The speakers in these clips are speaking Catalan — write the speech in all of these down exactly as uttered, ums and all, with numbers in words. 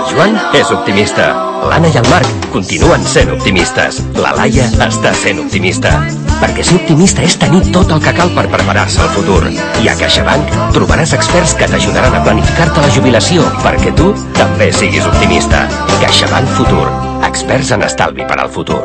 El Joan és optimista. L'Anna i el Marc continuen sent optimistes. La Laia està sent optimista. Perquè ser optimista és tenir tot el que cal per preparar-se al futur. I a CaixaBank trobaràs experts que t'ajudaran a planificar-te la jubilació perquè tu també siguis optimista. CaixaBank Futur. Experts en estalvi per al futur.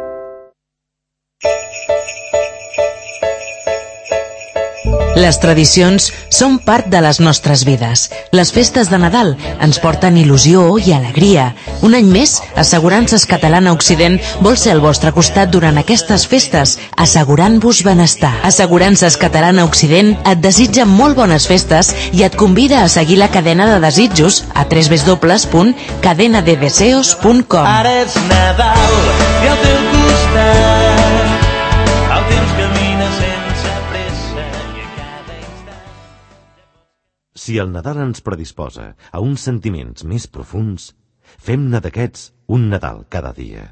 Les tradicions són part de les nostres vides. Les festes de Nadal ens porten il·lusió i alegria. Un any més, Assegurances Catalana Occident vol ser al vostre costat durant aquestes festes, assegurant-vos benestar. Assegurances Catalana Occident et desitja molt bones festes i et convida a seguir la cadena de desitjos a w w w punt cadena de deseos punt com. Ara és Nadal i al teu costat el temps camina sense pressa i a cada instant. Si el Nadal ens predisposa a uns sentiments més profunds, fem-ne d'aquests un Nadal cada dia.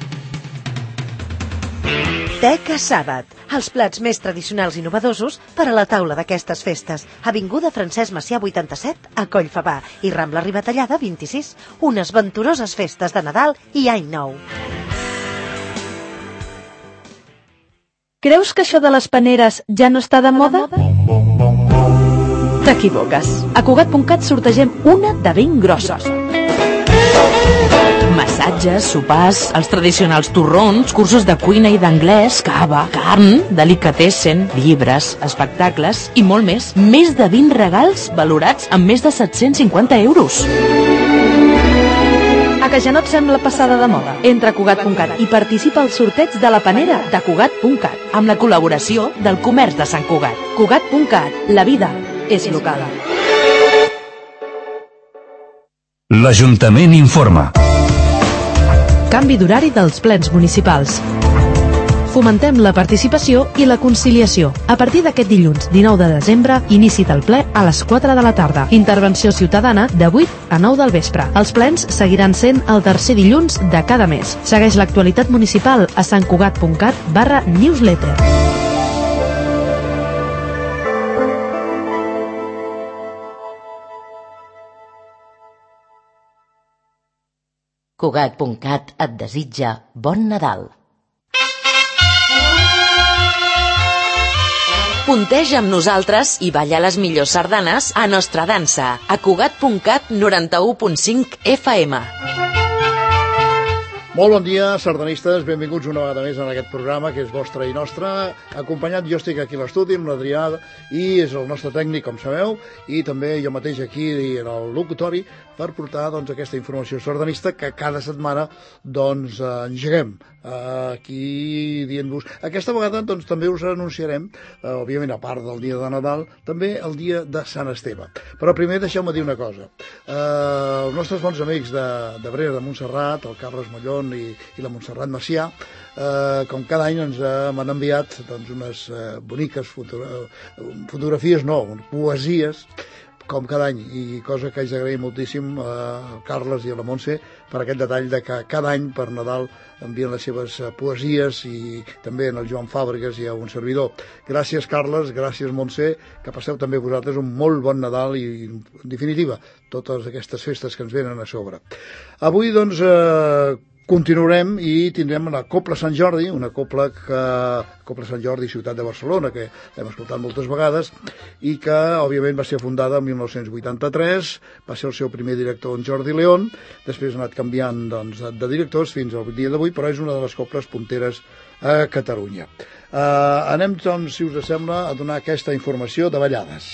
Teca Sàbat, els plats més tradicionals i innovadors per a la taula d'aquestes festes. Avinguda Francesc Macià vuitanta-set a Collfabà i Rambla Ribatallada vint-i-sis. Unes venturoses festes de Nadal i Any Nou. Creus que això de les paneres ja no està de moda? T'equivoques. A Cugat punt cat sortegem una de ben grossa. Massatges, sopars, els tradicionals torrons, cursos de cuina i d'anglès, cava, carn, delicatessen, llibres, espectacles i molt més. Més de vint regals valorats amb més de set-cents cinquanta euros. A que ja no et sembla passada de moda? Entra a Cugat punt cat i participa al sorteig de la panera de Cugat punt cat, amb la col·laboració del Comerç de Sant Cugat. Cugat punt cat, la vida és local. L'Ajuntament informa. Canvi d'horari dels plens municipals. Fomentem la participació i la conciliació. A partir d'aquest dilluns dinou de desembre, inici del ple a les quatre de la tarda. Intervenció ciutadana de vuit a nou del vespre. Els plens seguiran sent el tercer dilluns de cada mes. Segueix l'actualitat municipal a santcugat punt cat barra newsletter. Cugat punt cat et desitja bon Nadal. Punteja amb nosaltres i balla les millors sardanes a Nostra Dansa, a Cugat punt cat noranta-u punt cinc F M. Molt bon dia, sardanistes, benvinguts una vegada més en aquest programa que és vostre i nostre. Acompanyat, jo estic aquí a l'estudi amb l'Adrià i és el nostre tècnic, com sabeu, i també jo mateix aquí en el locutori per portar doncs, aquesta informació sardanista que cada setmana doncs, engeguem aquí dient-vos. Aquesta vegada doncs, també us anunciarem, eh, òbviament a part del dia de Nadal, també el dia de Sant Esteve. Però primer deixeu-me dir una cosa. Eh, els nostres bons amics de, de Brera de Montserrat, el Carles Mollón i, i la Montserrat Macià, eh, com cada any ens eh, m'han enviat doncs, unes eh, boniques fotogra fotografies, no, poesies, com cada any, i cosa que haig d'agrair moltíssim al Carles i a la Montse per aquest detall de que cada any per Nadal envien les seves poesies i també en el Joan Fàbregas i a un servidor. Gràcies, Carles, gràcies, Montse, que passeu també vosaltres un molt bon Nadal i, en definitiva, totes aquestes festes que ens venen a sobre. Avui, doncs, eh, continuarem i tindrem la Copla Sant Jordi, una copla que Copla Sant Jordi, ciutat de Barcelona, que l'hem escoltat moltes vegades i que, òbviament, va ser fundada en mil nou-cents vuitanta-tres, va ser el seu primer director en Jordi León, després ha anat canviant doncs, de directors fins al dia d'avui, però és una de les coples punteres a Catalunya. Uh, anem, doncs, si us sembla, a donar aquesta informació de ballades.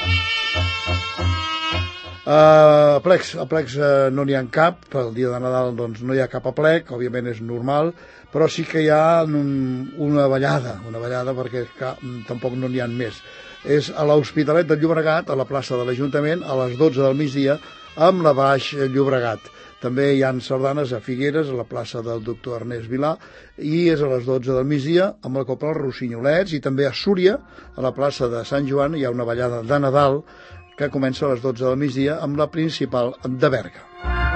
Uh, plecs, a plecs uh, no n'hi ha cap, el dia de Nadal doncs, no hi ha cap aplec, òbviament és normal, però sí que hi ha un, una ballada, una ballada perquè cap, tampoc no n'hi ha més. És a l'Hospitalet del Llobregat, a la plaça de l'Ajuntament, a les dotze del migdia, amb la Baix Llobregat. També hi ha sardanes a Figueres, a la plaça del doctor Ernest Vilà, i és a les dotze del migdia, amb la Copla Rossinyolets, i també a Súria, a la plaça de Sant Joan, hi ha una ballada de Nadal, que comença a les dotze del migdia amb la principal de Berga.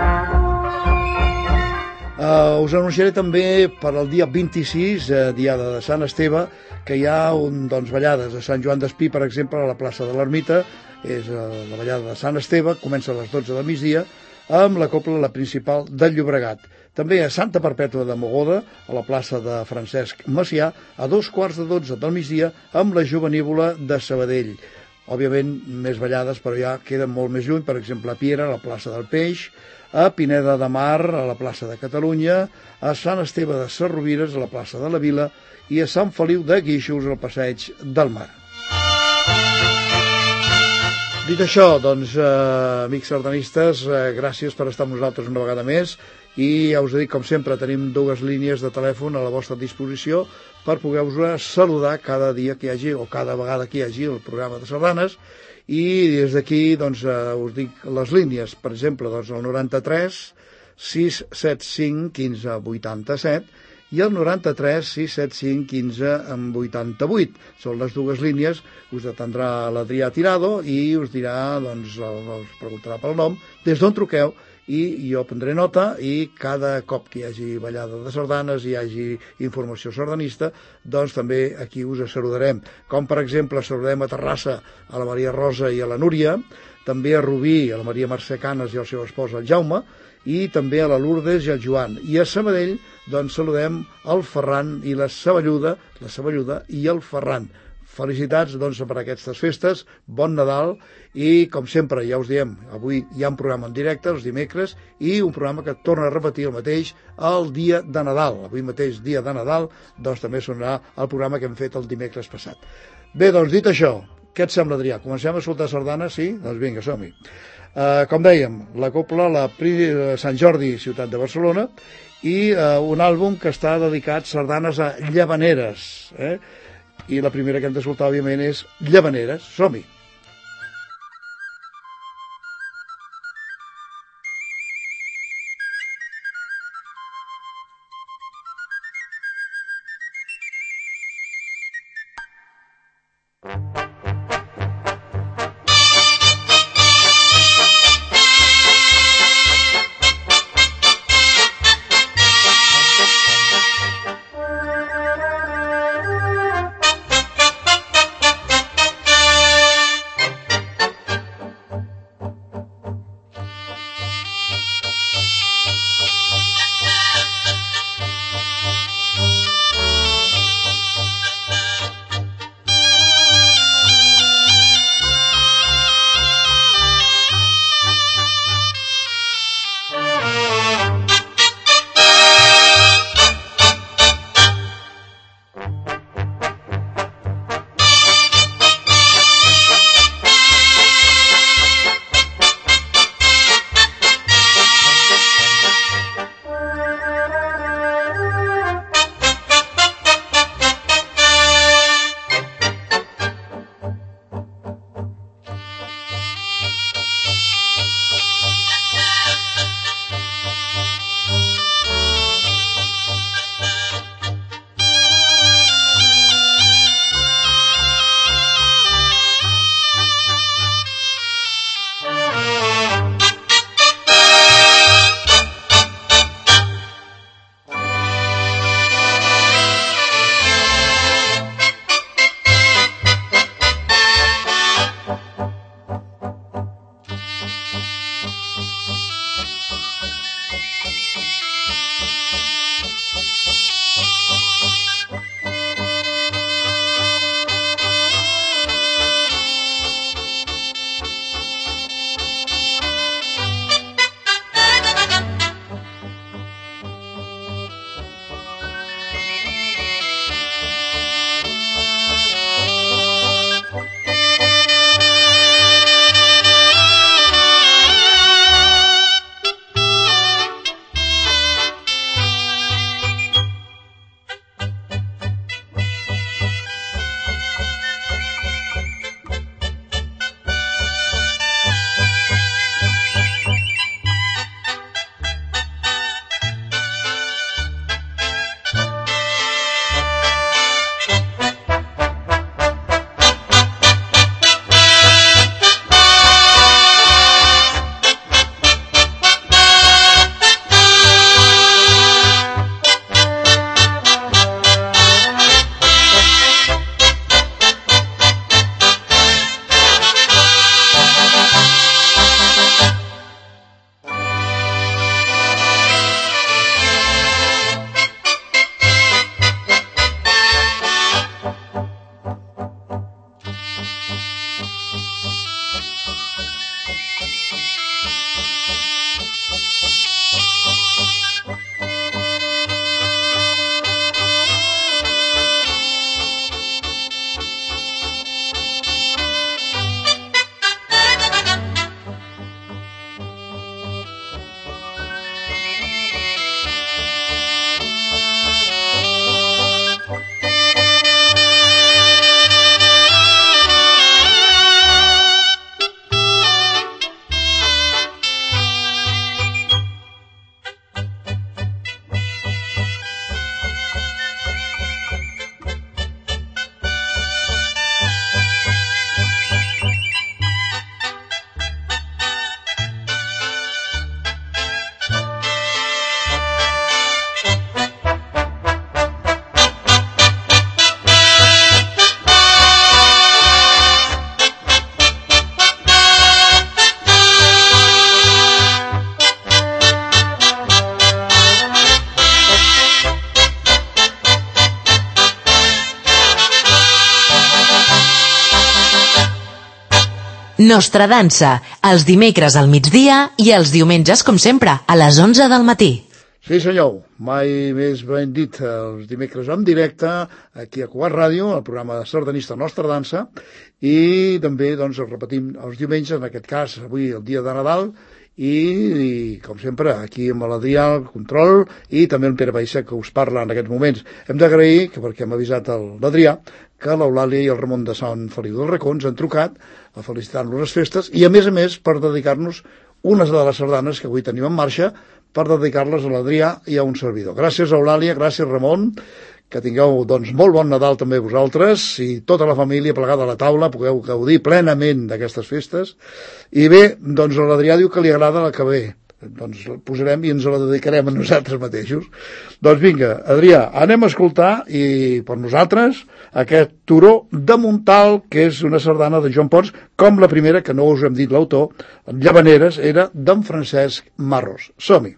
Uh, us anunciaré també per al dia vint-i-sis, uh, diada de Sant Esteve, que hi ha un, doncs, ballades a Sant Joan d'Espí, per exemple, a la plaça de l'Ermita. És uh, la ballada de Sant Esteve, comença a les dotze del migdia, amb la cobla La Principal del Llobregat. També a Santa Perpètua de Mogoda, a la plaça de Francesc Macià, a dos quarts de dotze del migdia, amb la Jovenívola de Sabadell. Òbviament, més ballades, però ja queden molt més lluny, per exemple, a Piera, a la plaça del Peix, a Pineda de Mar, a la plaça de Catalunya, a Sant Esteve de Sarrovires, a la plaça de la Vila, i a Sant Feliu de Guíxols, al passeig del Mar. Dit això, doncs, eh, amics sardanistes, eh, gràcies per estar amb nosaltres una vegada més, i ja us he dit, com sempre, tenim dues línies de telèfon a la vostra disposició per poder-vos saludar cada dia que hi hagi, o cada vegada que hi hagi el programa de sardanes, i des d'aquí, doncs, eh, us dic les línies, per exemple, doncs, el noranta-tres sis set cinc quinze vuitanta-set i el noranta-tres sis set cinc quinze vuitanta-vuit. Són les dues línies, us atendrà l'Adrià Tirado i us dirà, doncs, us preguntarà pel nom, des d'on truqueu, i jo prendré nota, i cada cop que hi hagi ballada de sardanes, hi hagi informació sardanista, doncs també aquí us saludarem. Com, per exemple, saludem a Terrassa a la Maria Rosa i a la Núria, també a Rubí, a la Maria Mercè Canes i al seu espòs, el Jaume, i també a la Lourdes i al Joan. I a Sabadell, doncs, saludem el Ferran i la Saballuda, la Saballuda i el Ferran. Felicitats, doncs, per aquestes festes, bon Nadal, i, com sempre, ja us diem, avui hi ha un programa en directe, els dimecres, i un programa que torna a repetir el mateix el dia de Nadal. Avui mateix, dia de Nadal, doncs també sonarà el programa que hem fet el dimecres passat. Bé, doncs, dit això, què et sembla, Adrià? Comencem a escoltar sardanes, sí? Doncs vinga, som-hi. Uh, com dèiem, la cobla la Pri- Sant Jordi, ciutat de Barcelona, i uh, un àlbum que està dedicat a sardanes a llavaneres, eh? I la primera que hem d'escoltar, òbviament, és Llavaneres. Som-hi! Thank you. Nostra Dansa, els dimecres al migdia i els diumenges, com sempre, a les onze del matí. Sí, senyor, mai més ben dit, els dimecres en directe, aquí a Cugat Ràdio, el programa de sardanista Nostra Dansa, i també, doncs, repetim els diumenges, en aquest cas, avui el dia de Nadal, i, i com sempre, aquí amb l'Adrià, el control, i també el Pere Baissa, que us parla en aquests moments. Hem d'agrair, que perquè hem avisat l'Adrià, que l'Eulàlia i el Ramon de Sant Feliu dels Racons han trucat a felicitar-nos les festes i, a més a més, per dedicar-nos unes de les sardanes que avui tenim en marxa, per dedicar-les a l'Adrià i a un servidor. Gràcies, Eulàlia, gràcies, Ramon, que tingueu, doncs, molt bon Nadal també vosaltres, i tota la família plegada a la taula, pugueu gaudir plenament d'aquestes festes. I bé, doncs l'Adrià diu que li agrada la que ve. Doncs la posarem i ens la dedicarem a nosaltres mateixos. Doncs vinga, Adrià, anem a escoltar, i per nosaltres, aquest Turó de Montal, que és una sardana de Joan Pons, com la primera, que no us hem dit l'autor, Llavaneres, era d'en Francesc Marros. Som-hi.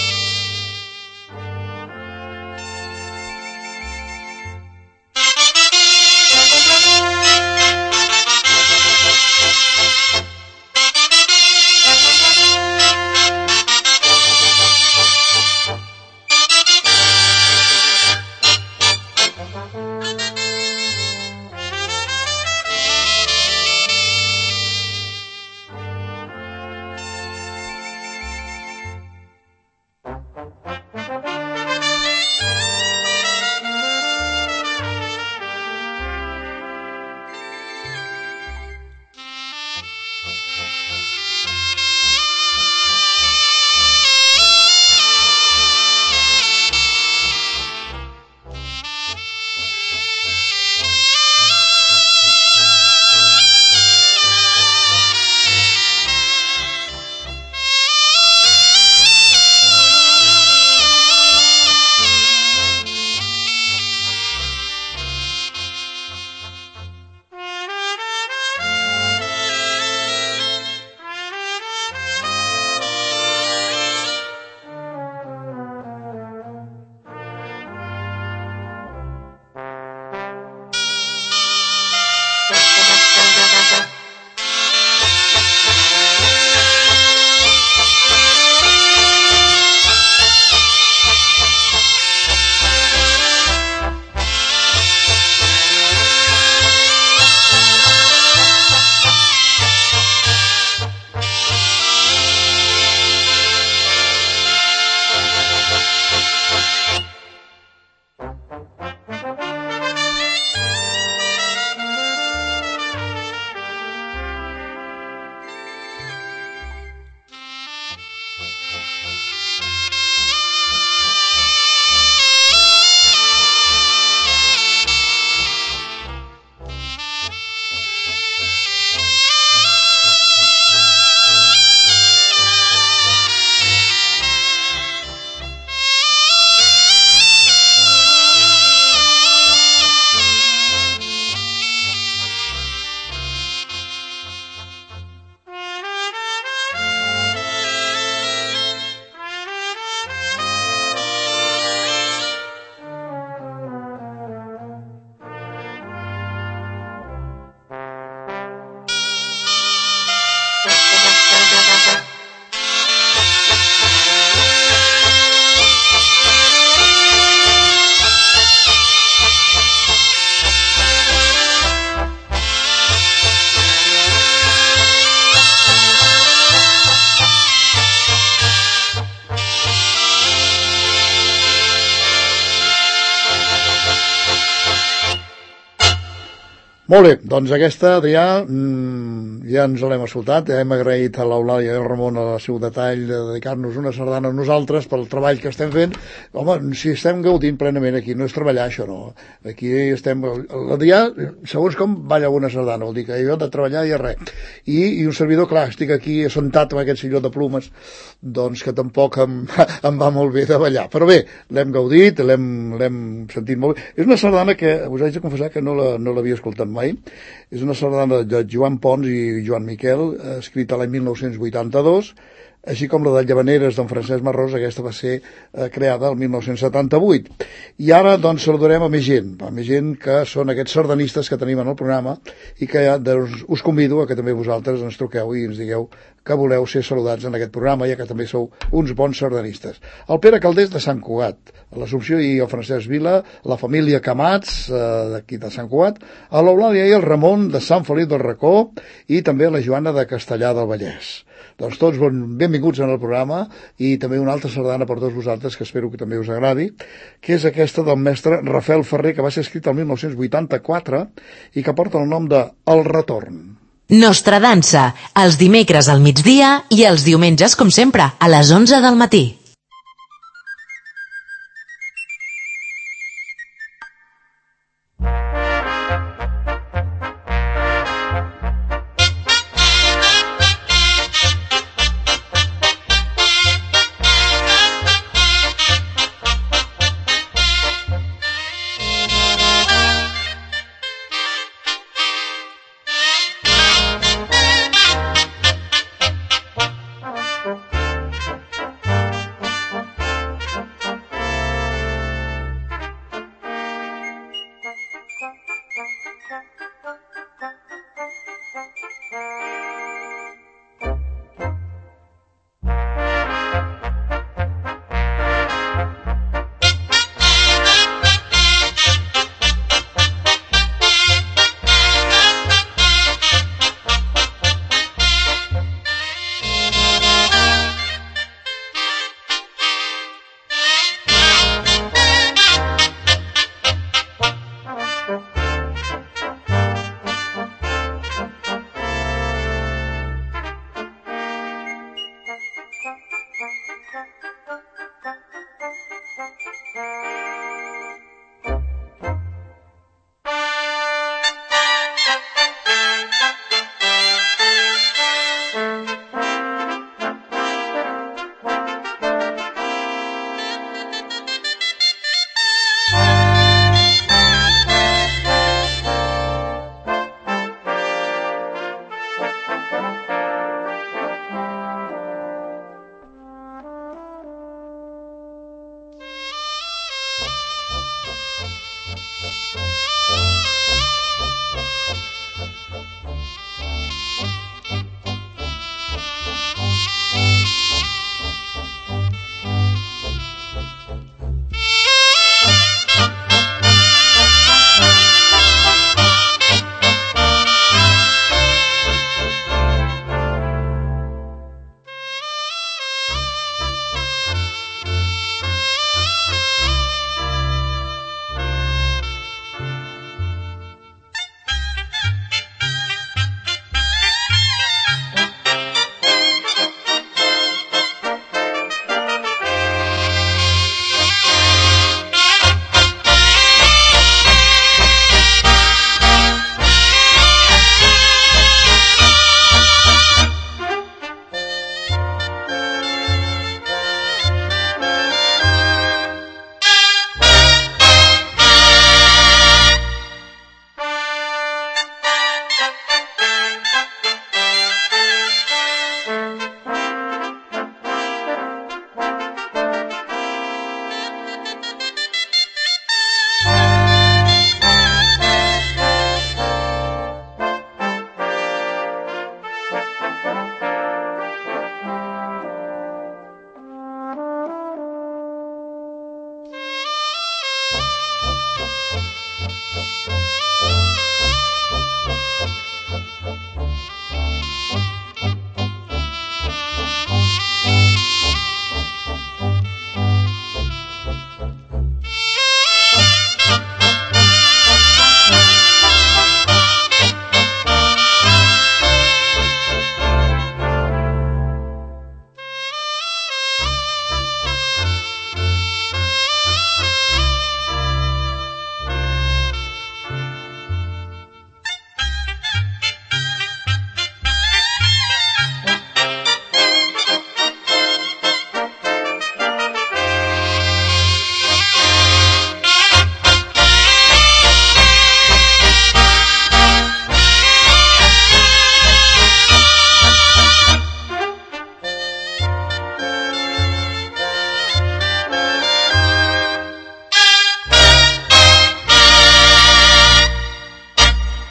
Thank you. Molt bé, doncs aquesta, Adrià, mmm, ja ens l'hem escoltat, ja hem agraït a l'Eulàlia i al Ramon el seu detall de dedicar-nos una sardana a nosaltres pel treball que estem fent. Home, si estem gaudint plenament aquí, no és treballar això, no. Aquí estem... L'Adrià, segons com, balla una sardana, vol dir que jo de treballar i res. I, i un servidor, clar, estic aquí assentat amb aquest silló de plumes, doncs que tampoc em, em va molt bé de ballar. Però bé, l'hem gaudit, l'hem sentit molt bé. És una sardana que us haig de confessar que no l'havia la, escoltat mai. És una sardana de Joan Pons i Joan Miquel, escrita l'any mil nou-cents vuitanta-dos, així com la de Llavaneres d'en Francesc Marrós, aquesta va ser eh, creada el mil nou-cents setanta-vuit. I ara, doncs, saludarem a més gent, a més gent que són aquests sardanistes que tenim en el programa i que doncs, us convido a que també vosaltres ens truqueu i ens digueu que voleu ser saludats en aquest programa, ja que també sou uns bons sardanistes. El Pere Caldés de Sant Cugat, l'Assumpció i el Francesc Vila, la família Camats, eh, d'aquí de Sant Cugat, a l'Eulàlia i el Ramon de Sant Feliu del Racó i també a la Joana de Castellar del Vallès. Doncs tots bon, benvinguts en el programa i també una altra sardana per tots vosaltres que espero que també us agradi, que és aquesta del mestre Rafael Ferrer, que va ser escrita el mil nou-cents vuitanta-quatre i que porta el nom de El Retorn. Nostra dansa, els dimecres al migdia i els diumenges, com sempre, a les onze del matí.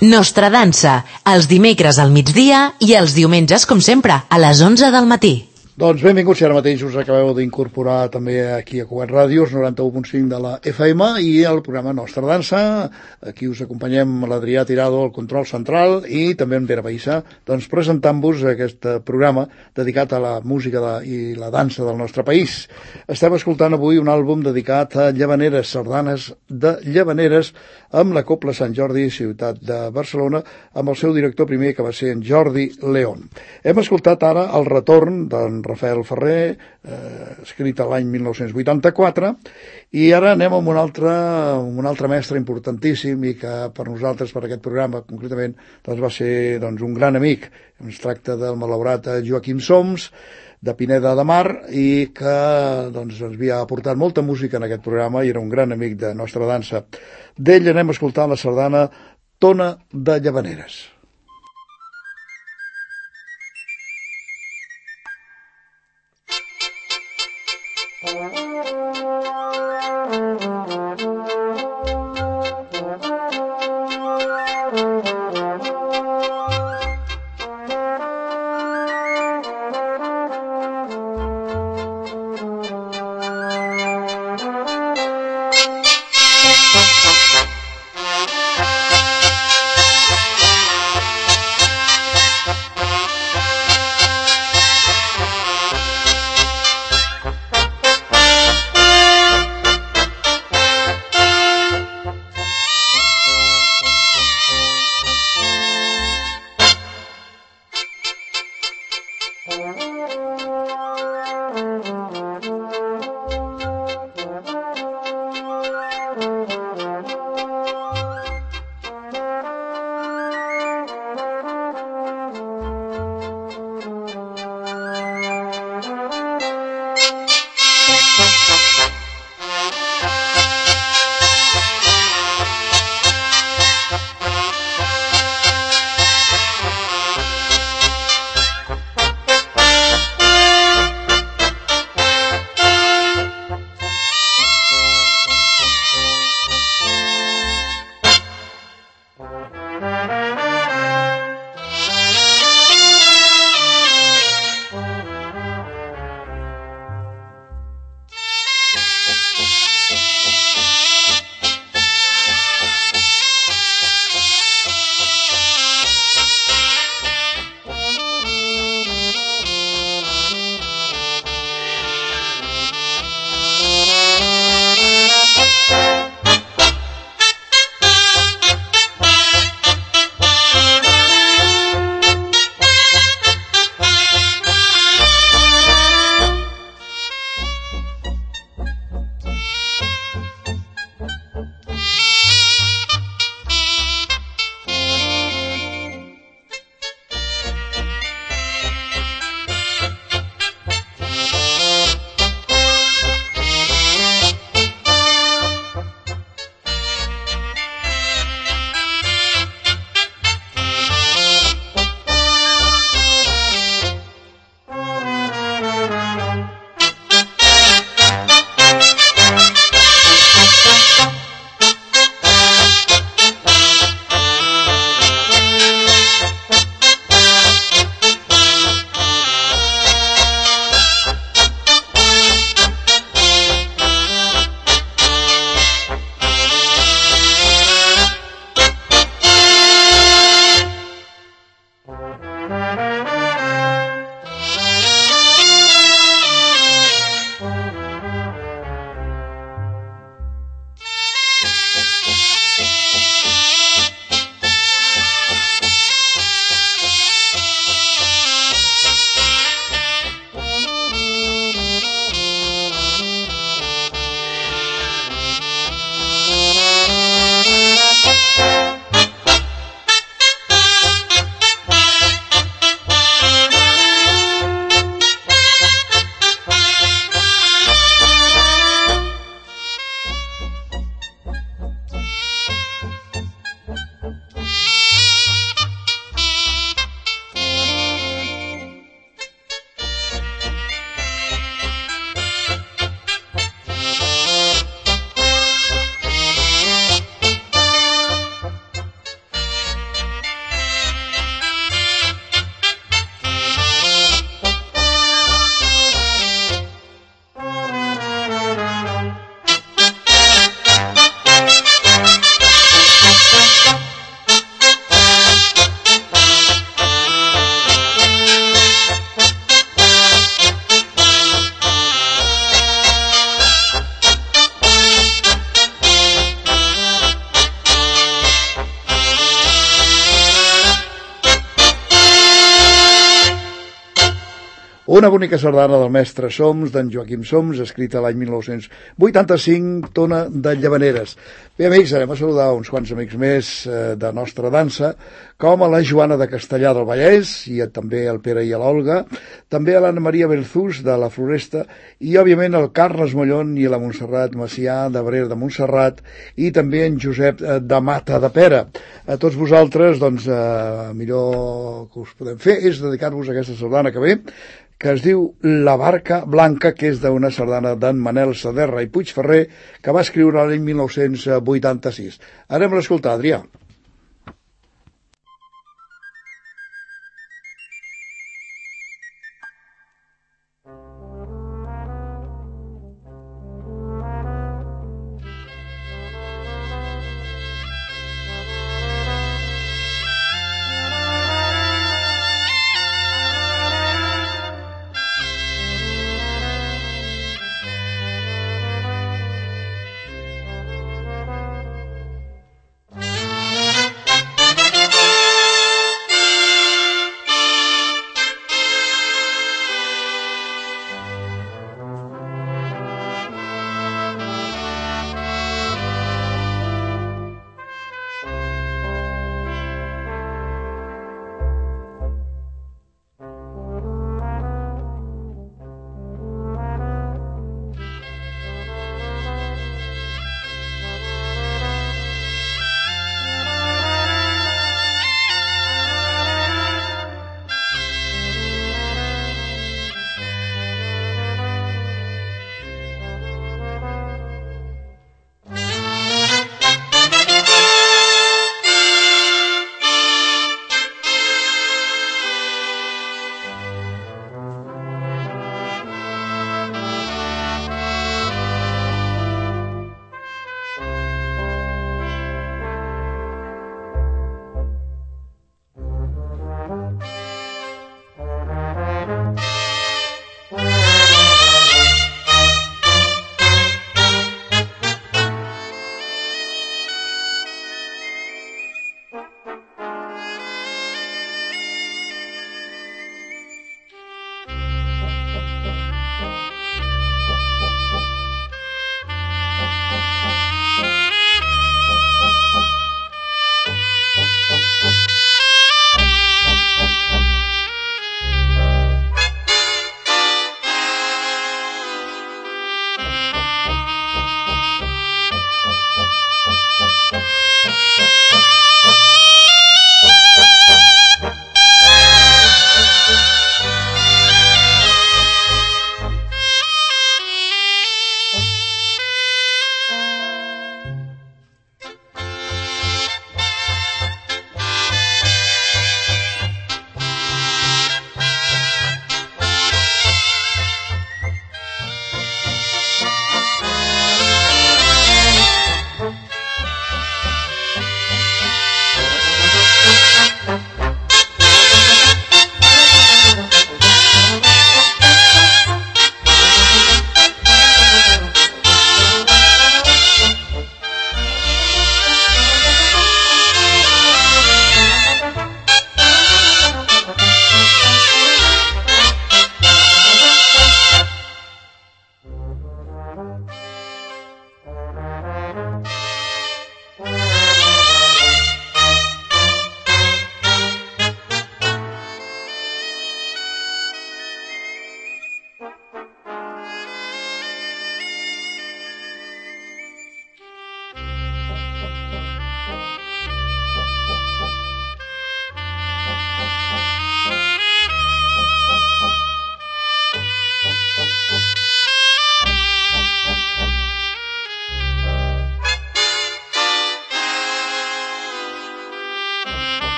Nostra Dansa, els dimecres al migdia i els diumenges, com sempre, a les onze del matí. Doncs benvinguts, si ara mateix us acabeu d'incorporar també aquí a Cugat Ràdios, noranta-u punt cinc de la F M, i el programa Nostra Dansa. Aquí us acompanyem l'Adrià Tirado, el control central, i també en Pere Païssa, doncs presentant-vos aquest programa dedicat a la música de, i la dansa del nostre país. Estem escoltant avui un àlbum dedicat a llavaneres, sardanes de llavaneres, amb la Cobla Sant Jordi, ciutat de Barcelona, amb el seu director primer, que va ser en Jordi León. Hem escoltat ara el retorn d'en Rafael Ferrer, eh, escrit a l'any mil nou-cents vuitanta-quatre, i ara anem amb un altre, un altre mestre importantíssim i que per nosaltres, per aquest programa concretament, doncs va ser doncs, un gran amic. Es tracta del malaurat Joaquim Soms, de Pineda de Mar, i que doncs, ens havia aportat molta música en aquest programa i era un gran amic de Nostra Dansa. D'ell anem a escoltar la sardana Tona de Llavaneres. Thank you. Una bonica sardana del mestre Soms, d'en Joaquim Soms, escrita l'any mil nou-cents vuitanta-cinc, Tona de Llavaneres. Bé, amics, anem a saludar uns quants amics més eh, de nostra dansa, com a la Joana de Castellà del Vallès, i també el Pere i l'Olga, també a l'Anna Maria Berzús de la Floresta, i òbviament el Carles Mollón i la Montserrat Macià de Brera de Montserrat, i també en Josep eh, de Mata de Pera. A tots vosaltres, doncs, eh, millor que us podem fer és dedicar-vos a aquesta sardana que ve, que es diu La Barca Blanca, que és d'una sardana d'en Manel Saderra i Puigferrer, que va escriure l'any mil nou-cents vuitanta-sis. Anem a l'escoltar, Adrià. Thank you.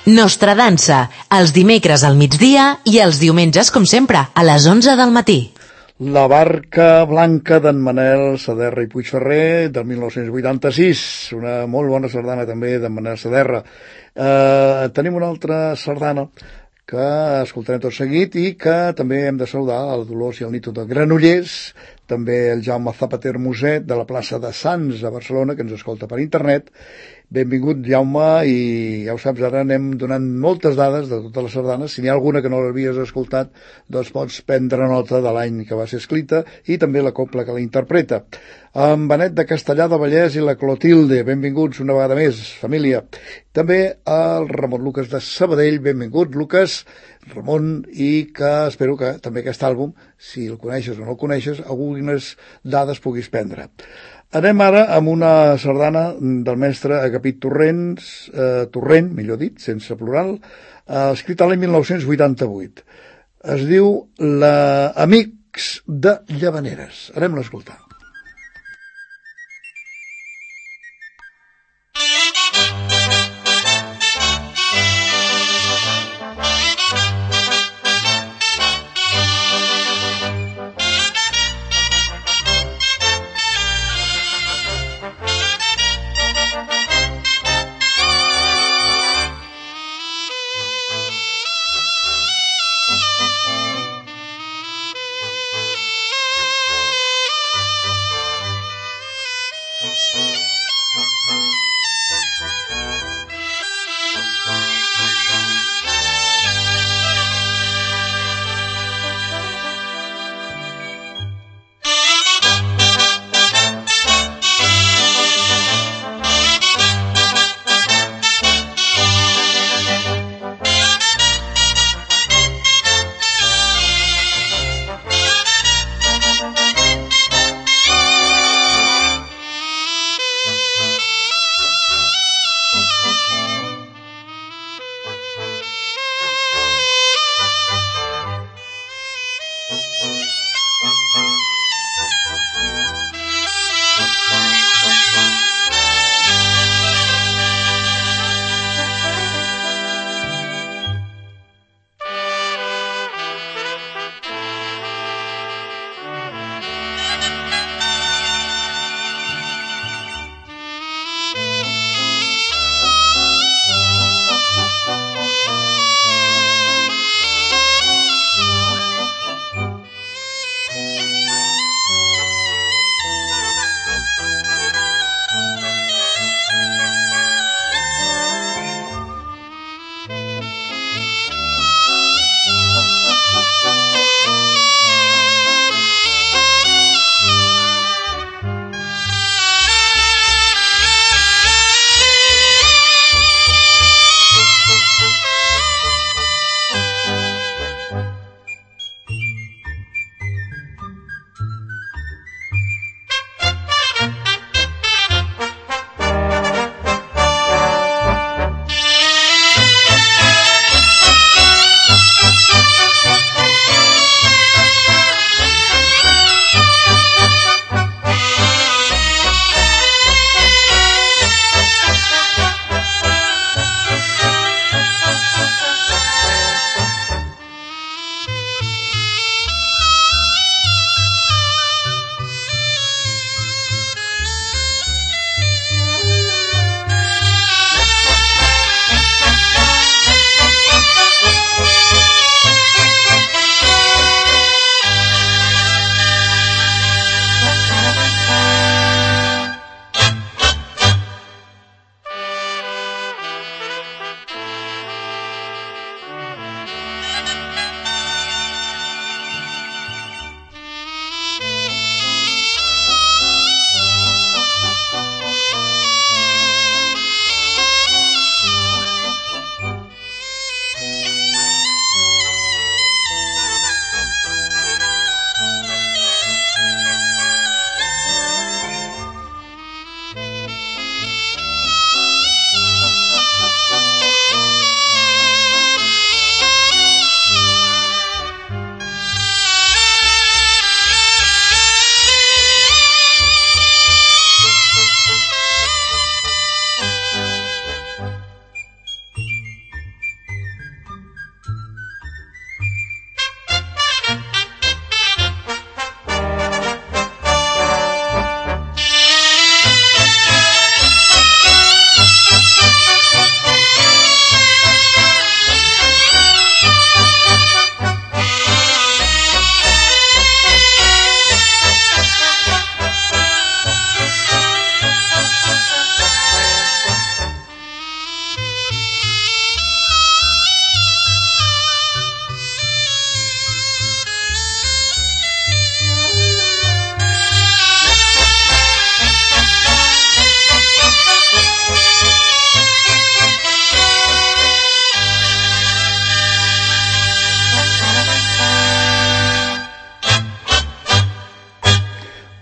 Nostra Dansa, els dimecres al migdia i els diumenges, com sempre, a les onze del matí. La barca blanca d'en Manel Saderra i Puigferrer del mil nou-cents vuitanta-sis, una molt bona sardana també d'en Manel Saderra. Eh, tenim una altra sardana que escoltarem tot seguit i que també hem de saludar el Dolors i el Nito de Granollers, també el Jaume Zapater Muset de la plaça de Sants a Barcelona, que ens escolta per internet. Benvingut, Jaume, i ja ho saps, ara anem donant moltes dades de totes les sardanes. Si n'hi ha alguna que no l'havies escoltat, doncs pots prendre nota de l'any que va ser escrita i també la copla que la interpreta. En Benet de Castellà de Vallès i la Clotilde, benvinguts una vegada més, família. També el Ramon Lucas de Sabadell, benvingut, Lucas, Ramon, i que espero que també aquest àlbum, si el coneixes o no el coneixes, algunes dades puguis prendre. Anem ara amb una sardana del mestre Agapit Torrents, eh, Torrent, millor dit, sense plural, eh, escrita l'any mil nou-cents vuitanta-vuit. Es diu la Amics de Llavaneres. Anem-la a escoltar.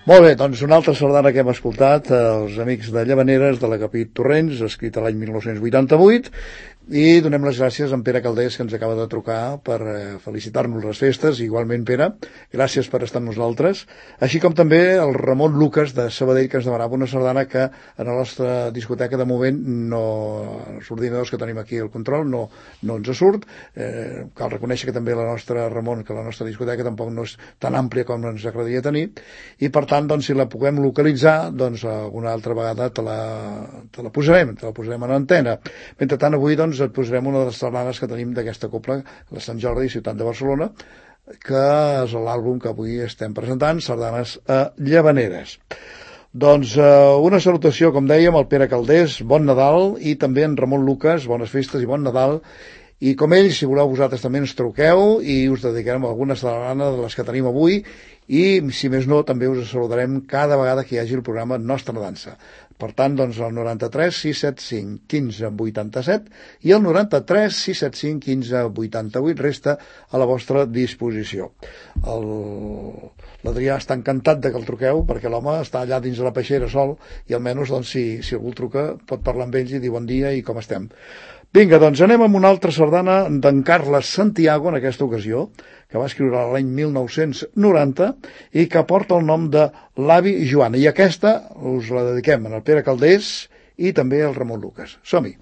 Molt bé, doncs una altra sardana que hem escoltat, els amics de Llavaneres, de l'Agapit Torrents, escrita l'any mil nou-cents vuitanta-vuit, i donem les gràcies a en Pere Caldés, que ens acaba de trucar per eh, felicitar-nos les festes. Igualment, Pere, gràcies per estar amb nosaltres, així com també el Ramon Lucas de Sabadell, que ens demanava una sardana que en la nostra discoteca de moment no, els ordinadors que tenim aquí al control no, no ens surt. Eh, cal reconèixer que també la nostra, Ramon, que la nostra discoteca tampoc no és tan àmplia com ens agradaria tenir, i per tant, doncs, si la puguem localitzar, doncs alguna altra vegada te la, te la posarem, te la posarem en antena. Mentre tant, avui, doncs, et posarem una de les sardanes que tenim d'aquesta copla, la Sant Jordi, ciutat de Barcelona, que és l'àlbum que avui estem presentant, Sardanes a Llavaneres. Doncs eh, una salutació, com dèiem, al Pere Caldés, bon Nadal, i també en Ramon Lucas, bones festes i bon Nadal. I com ells, si voleu, vosaltres també ens truqueu i us dedicarem a alguna sardana de les que tenim avui, i, si més no, també us saludarem cada vegada que hi hagi el programa Nostra Dansa. Per tant, doncs, el noranta-tres sis set cinc quinze vuitanta-set i el noranta-tres sis set cinc quinze vuitanta-vuit resta a la vostra disposició. L'Adrià està encantat de que el truqueu, perquè l'home està allà dins de la peixera sol, i almenys, doncs, si, si algú el truca, pot parlar amb ells i dir bon dia i com estem. Vinga, doncs anem amb una altra sardana d'en Carles Santiago, en aquesta ocasió, que va escriure l'any mil nou-cents noranta i que porta el nom de l'Avi Joana. I aquesta us la dediquem al Pere Caldés i també al Ramon Lucas. Som-hi!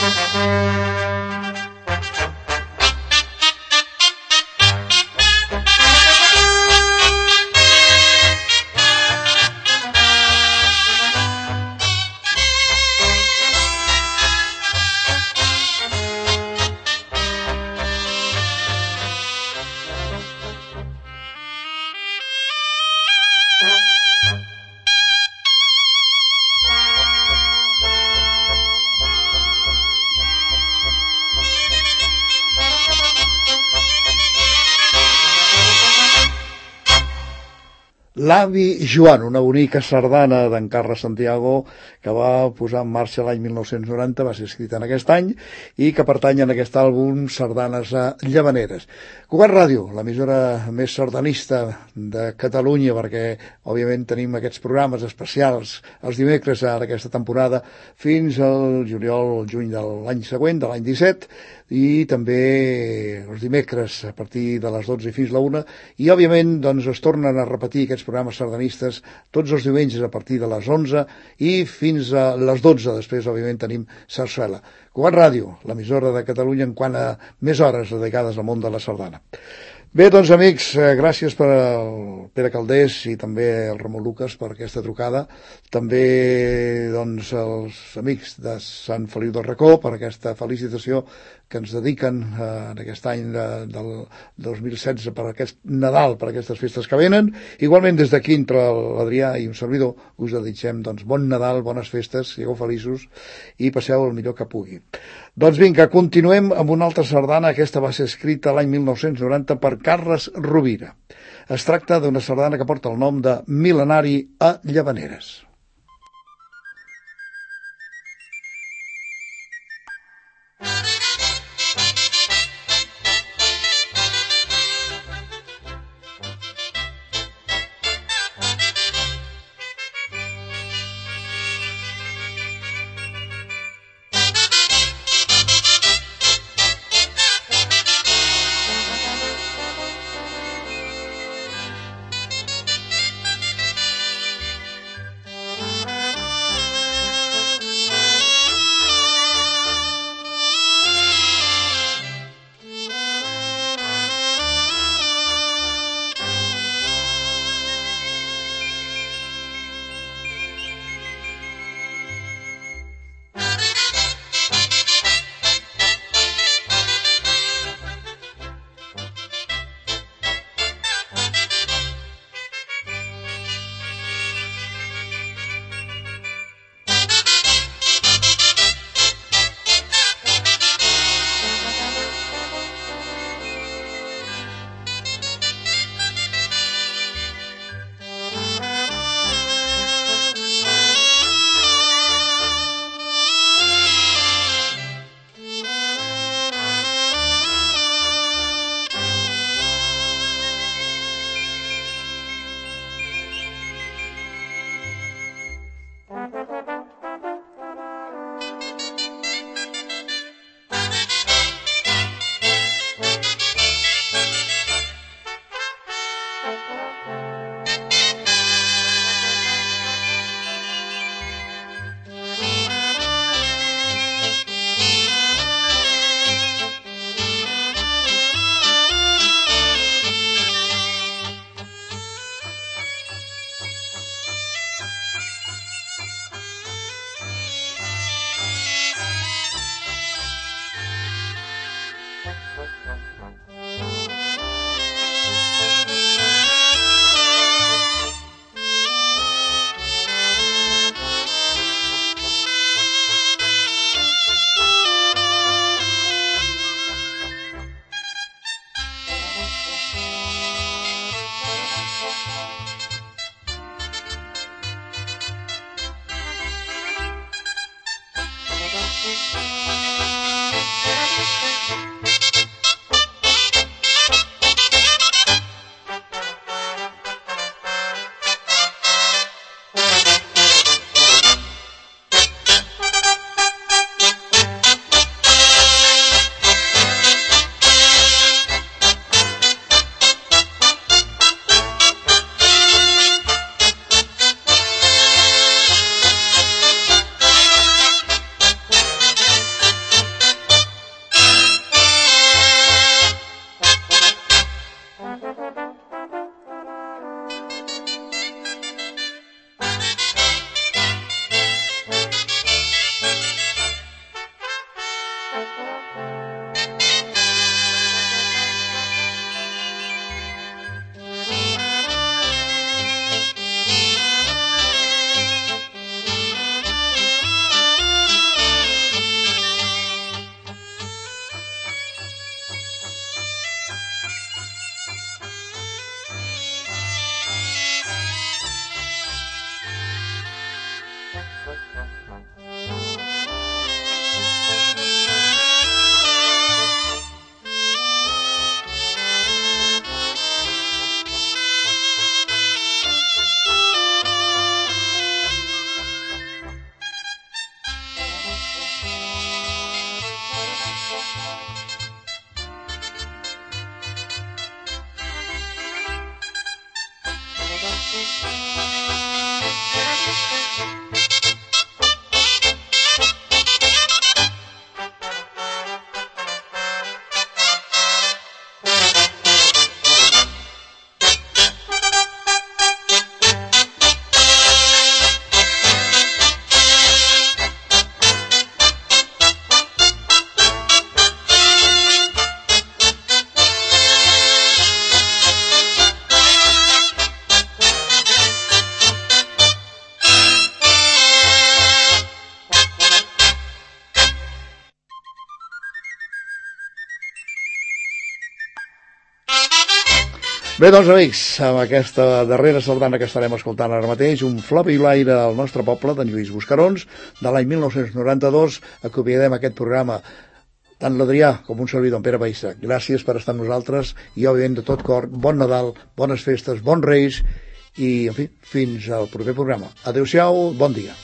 L'avi Joan, una bonica sardana d'en Carles Santiago que va posar en marxa l'any mil nou-cents noranta, va ser escrita en aquest any i que pertany en aquest àlbum Sardanes a Llavaneres. Cugat Ràdio, l'emissora més sardanista de Catalunya, perquè òbviament tenim aquests programes especials els dimecres en aquesta temporada fins al juliol o el juny de l'any següent, de l'any disset, i també els dimecres a partir de les dotze fins la una, i òbviament doncs es tornen a repetir aquests programes sardanistes tots els diumenges a partir de les onze i fins a les dotze. Després òbviament tenim Sarsuela. Cugat Ràdio, l'emissora de Catalunya en quant a més hores dedicades al món de la sardana. Bé, doncs, amics, gràcies per al Pere Caldés i també al Ramon Lucas per aquesta trucada. També, doncs, als amics de Sant Feliu del Racó per aquesta felicitació que ens dediquen eh, en aquest any de, del dos mil setze per aquest Nadal, per aquestes festes que venen. Igualment, des d'aquí, entre l'Adrià i un servidor, us desitgem, doncs, bon Nadal, bones festes, sigueu feliços i passeu el millor que pugui. Doncs vinga, continuem amb una altra sardana. Aquesta va ser escrita l'any mil nou-cents noranta per Carles Rovira. Es tracta d'una sardana que porta el nom de Mil·lenari a Llavaneres. Bé, doncs, amics, amb aquesta darrera sardana que estarem escoltant ara mateix, un flop i l'aire al nostre poble, d'en Lluís Buscarons, de l'any mil nou-cents noranta-dos, acomiadem aquest programa. Tant l'Adrià com un servidor, en Pere Baissa. Gràcies per estar amb nosaltres i, òbviament, de tot cor, bon Nadal, bones festes, bons Reis i, en fi, fins al proper programa. Adéu-siau, bon dia.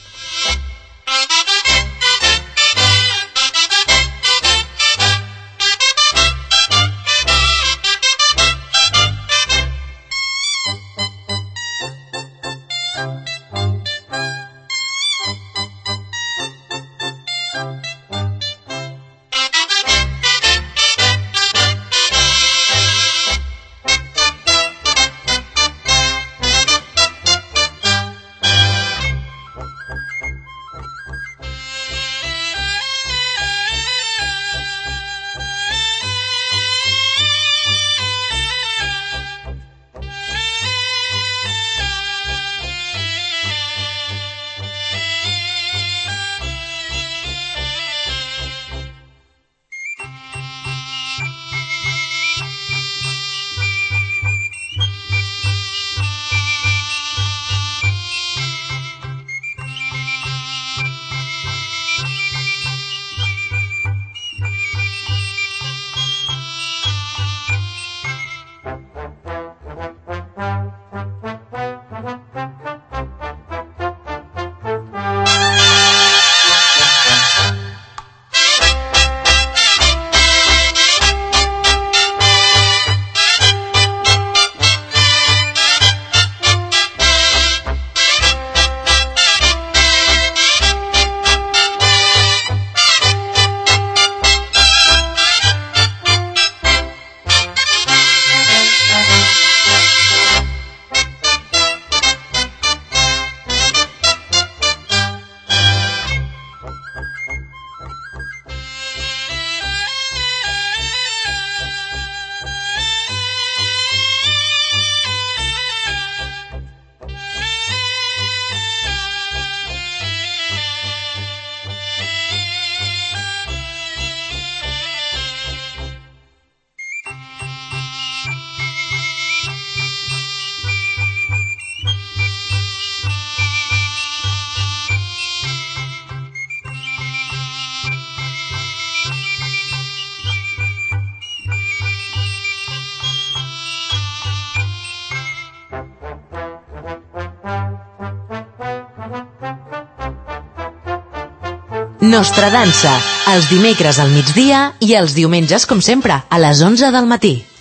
Nostra dansa, els dimecres al migdia i els diumenges, com sempre, a les onze del matí.